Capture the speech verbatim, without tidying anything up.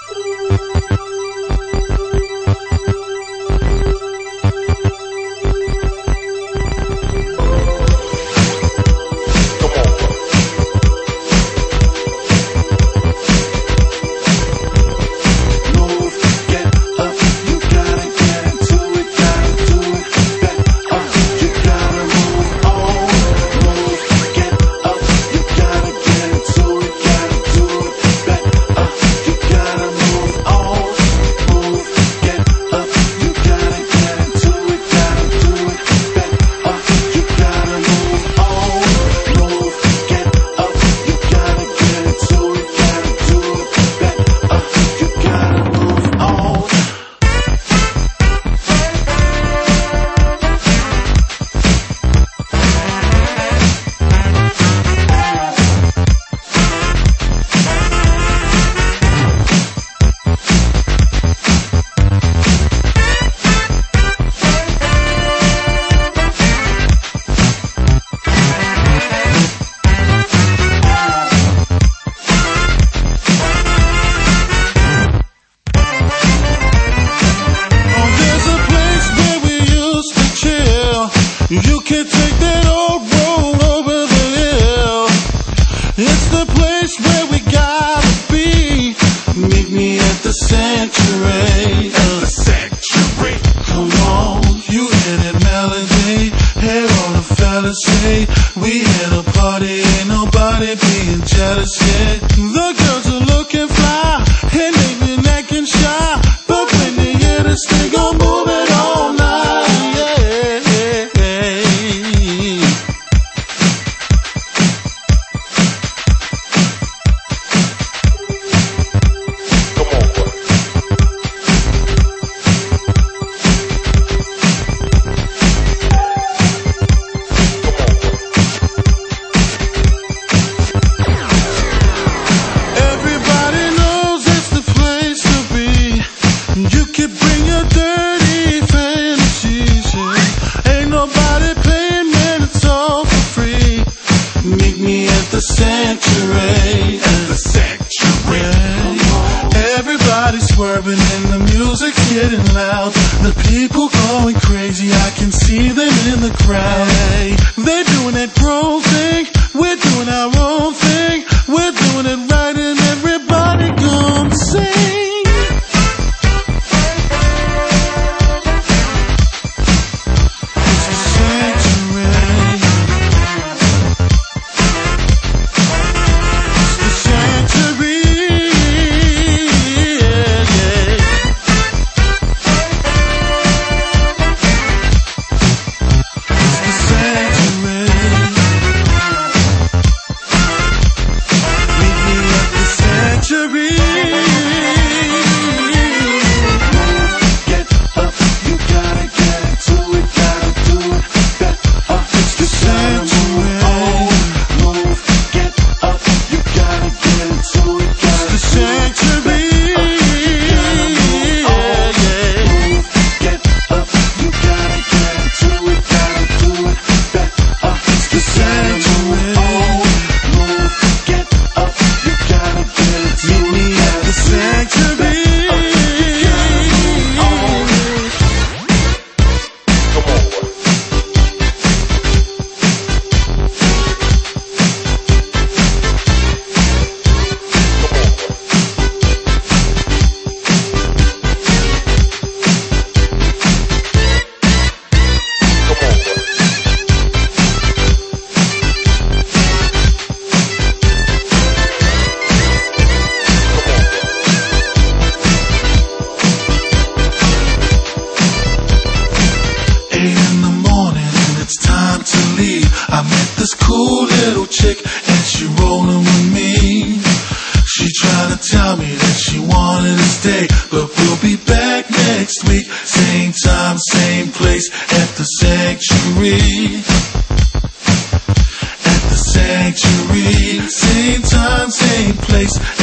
You can take that old road over the hill. It's the place where we gotta be. Meet me at the sanctuary. At the sanctuary. Come on, you hear that melody? Hear all the fellas say, we here to party, ain't nobody being jealous yet. The girls are looking fly, and they've been acting shy, but when they hear this, they gon' move it all night. The sanctuary, the sanctuary. Everybody's swerving and the music's getting loud. The people going crazy, I can see them in the crowd. Hey, they're doing that grown thing, we're doing our own thing. We're doing it right and everybody come sing. I met this cool little chick and she rollin' with me. She tryna tell me that she wanted to stay, but we'll be back next week. Same time, same place at the sanctuary. At the sanctuary. Same time, same place